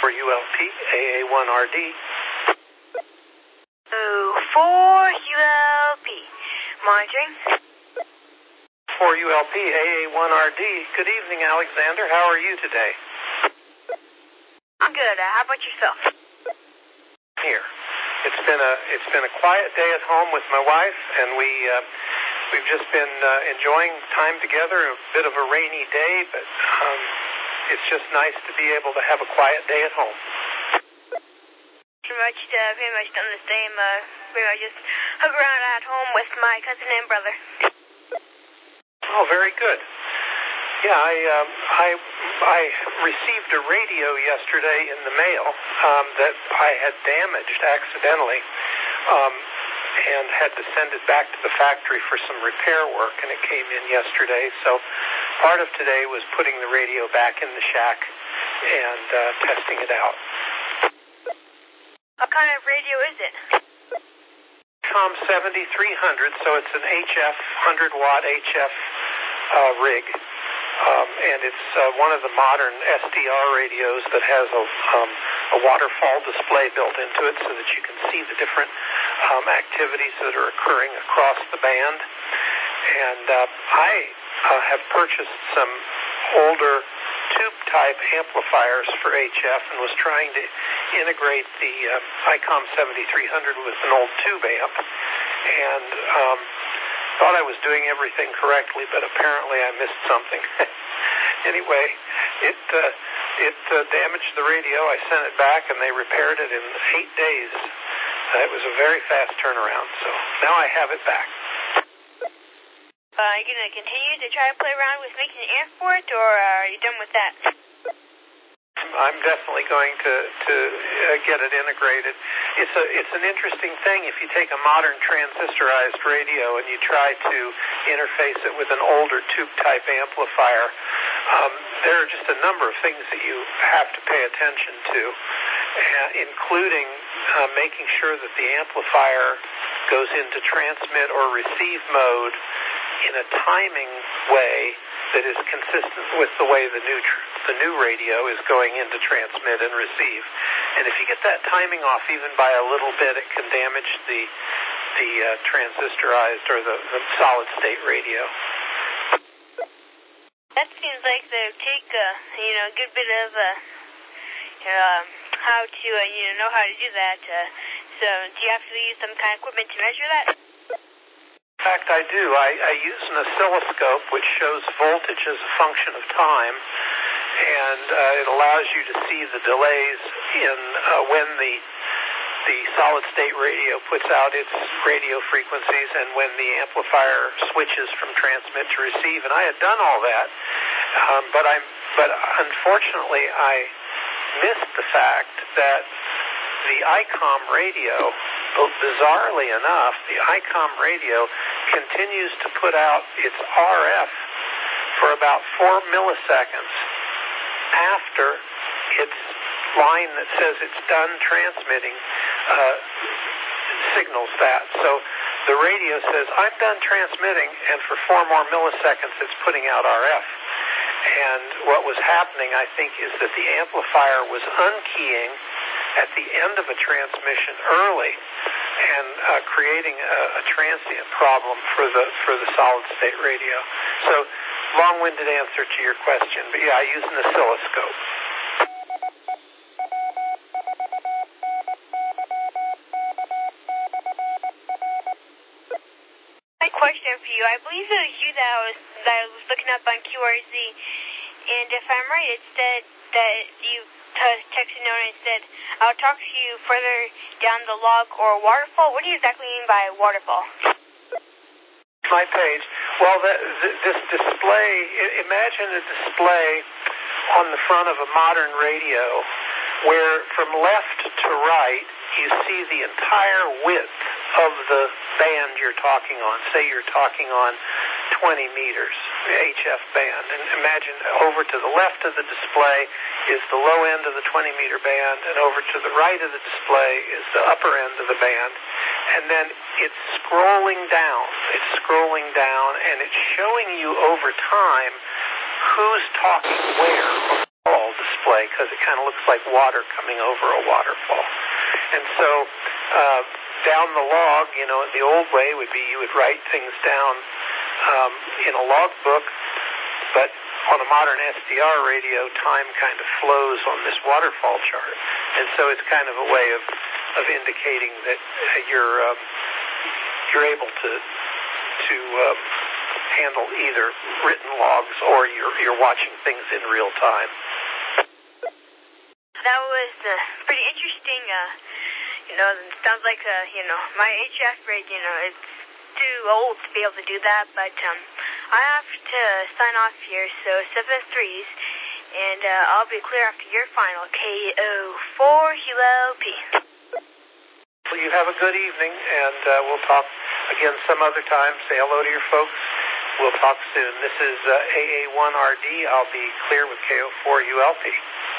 4ULP, AA1RD. 4ULP. Monitoring. 4ULP, AA1RD. Good evening, Alexander. How are you today? I'm good. How about yourself? Here. It's been a quiet day at home with my wife, and we've just been enjoying time together. A bit of a rainy day, but it's just nice to be able to have a quiet day at home. Pretty much done the same. Pretty much just hung around at home with my cousin and brother. Oh, very good. Yeah, I received a radio yesterday in the mail that I had damaged accidentally, and had to send it back to the factory for some repair work, and it came in yesterday. So part of today was putting the radio back in the shack and testing it out. What kind of radio is it? ICOM 7300, so it's an HF, 100-watt HF rig. And it's one of the modern SDR radios that has a waterfall display built into it so that you can see the different activities that are occurring across the band. And I have purchased some older tube-type amplifiers for HF and was trying to integrate the ICOM 7300 with an old tube amp. And thought I was doing everything correctly, but apparently I missed something. Anyway, it damaged the radio. I sent it back, and they repaired it in 8 days. It was a very fast turnaround, so now I have it back. Are you going to continue to try to play around with making an amp for it, or are you done with that? I'm definitely going to get it integrated. It's an interesting thing. If you take a modern transistorized radio and you try to interface it with an older tube-type amplifier, there are just a number of things that you have to pay attention to, including making sure that the amplifier goes into transmit or receive mode in a timing way that is consistent with the way the new radio is going into transmit and receive. And if you get that timing off even by a little bit, it can damage the transistorized or the solid state radio. That seems like they take a good bit of how to know how to do that. So do you have to use some kind of equipment to measure that? In fact, I do. I use an oscilloscope which shows voltage as a function of time, and it allows you to see the delays in when the solid-state radio puts out its radio frequencies and when the amplifier switches from transmit to receive. And I had done all that, but unfortunately I missed the fact that the ICOM radio, bizarrely enough, the ICOM radio continues to put out its RF for about 4 milliseconds after its line that says it's done transmitting signals that. So the radio says, I'm done transmitting, and for 4 more milliseconds it's putting out RF. And what was happening, I think, is that the amplifier was unkeying at the end of a transmission early and creating a transient problem for the solid-state radio. So, long-winded answer to your question, but yeah, I use an oscilloscope. My question for you, I believe it was you that I was looking up on QRZ, and if I'm right, it said that you texted Nona and said, I'll talk to you further down the log or waterfall. What do you exactly mean by waterfall? My page. Well, this display, imagine a display on the front of a modern radio where from left to right you see the entire width of the band you're talking on. Say you're talking on 20 meters, the HF band. And imagine over to the left of the display is the low end of the 20-meter band, and over to the right of the display is the upper end of the band. And then it's scrolling down. It's scrolling down, and it's showing you over time who's talking where on all displays. display because it kind of looks like water coming over a waterfall. And so down the log, the old way would be you would write things down in a log book, but on a modern SDR radio, time kind of flows on this waterfall chart. And so it's kind of a way of indicating that you're able to handle either written logs or you're watching things in real time. That was pretty interesting. Sounds like my HF rig, it's too old to be able to do that, but I have to sign off here, so 7 3s, and I'll be clear after your final, KO4 Kilo P. Well, you have a good evening, and we'll talk again some other time. Say hello to your folks. We'll talk soon. This is AA1RD. I'll be clear with KO4 ULP.